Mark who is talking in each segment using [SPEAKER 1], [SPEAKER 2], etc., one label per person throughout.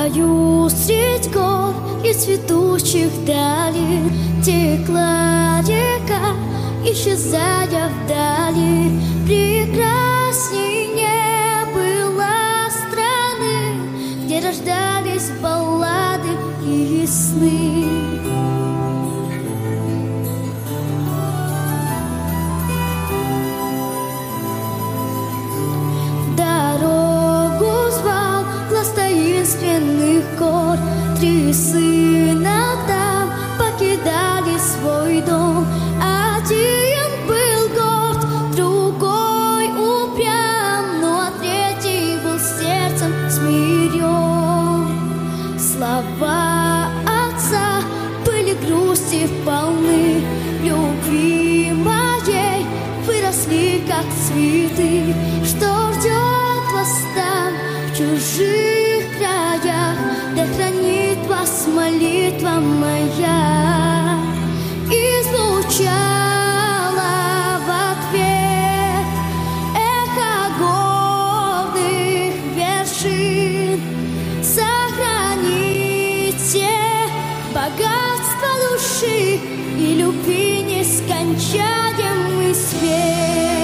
[SPEAKER 1] краю средь гор и цветущих долин текла река, исчезая вдали. Прекрасней не было страны, где рождались баллады и сны. Таинственных гор три сына там покидали свой дом. Один был горд, другой упрям, но третий был сердцем смирен. Слова отца были грусти полны, любви моей выросли как цветы. Что ждет вас там в чужих краях, да хранит вас молитва моя. И звучала в ответ эхо горных вершин. Сохраните богатство души и любви нескончаемый свет.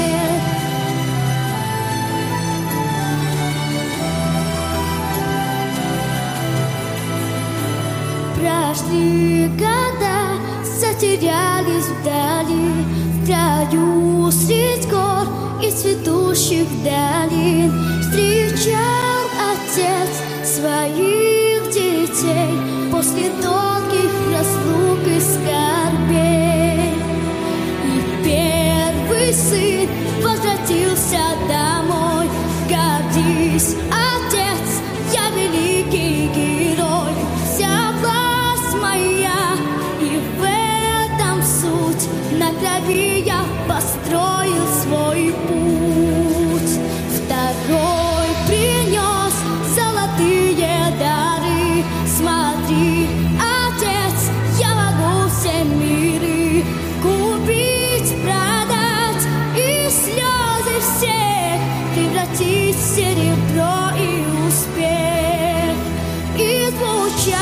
[SPEAKER 1] Прошли года, затерялись вдали, в краю средь гор и цветущих долин. Встречал отец своих детей после долгих разлук и скорбей. И первый сын возвратился домой. Гордись, отец, я великий герой. Вся власть моя, и в этом суть. На крови я построил свой путь. Второй принес золотые дары. Смотри, отец, я могу все миры купить, продать и слезы всех превратить в серебро и успех. И звучало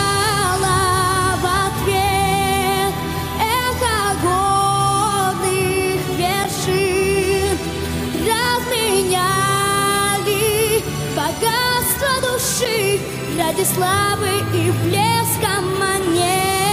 [SPEAKER 1] в ответ эхо горных вершин. Разменяли богатство души ради славы и блеска монет.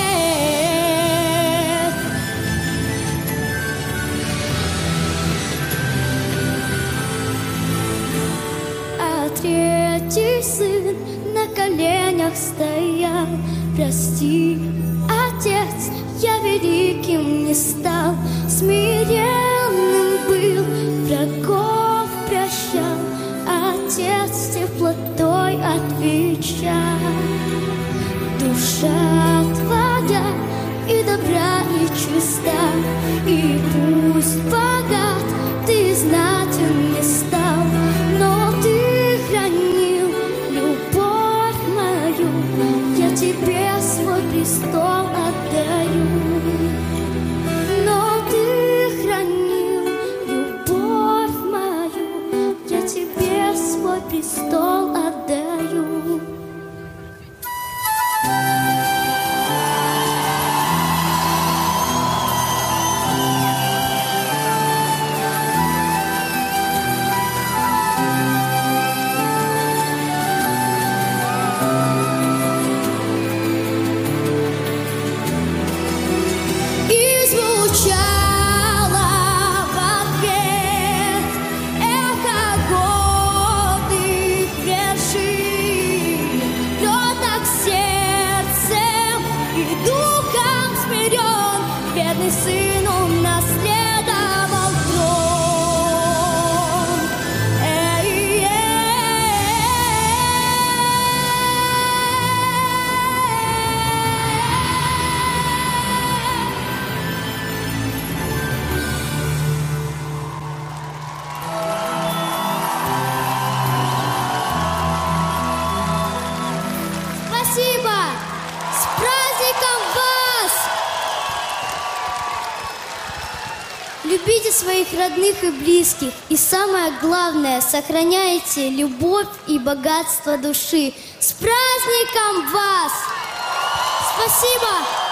[SPEAKER 1] А третий сын на коленях стоял. Прости, отец, я великим не стал. Смиренным был, врагов прощал. Отец теплотой отвечал. Душа твоя и добра, и чиста, и пусть богат ты знатен не стал, но ты хранил любовь мою, я тебе свой престол отдаю. Но ты хранил любовь мою, я тебе свой престол отдаю. Эхо горных вершин. Любите своих родных и близких. И самое главное, сохраняйте любовь и богатство души. С праздником вас! Спасибо!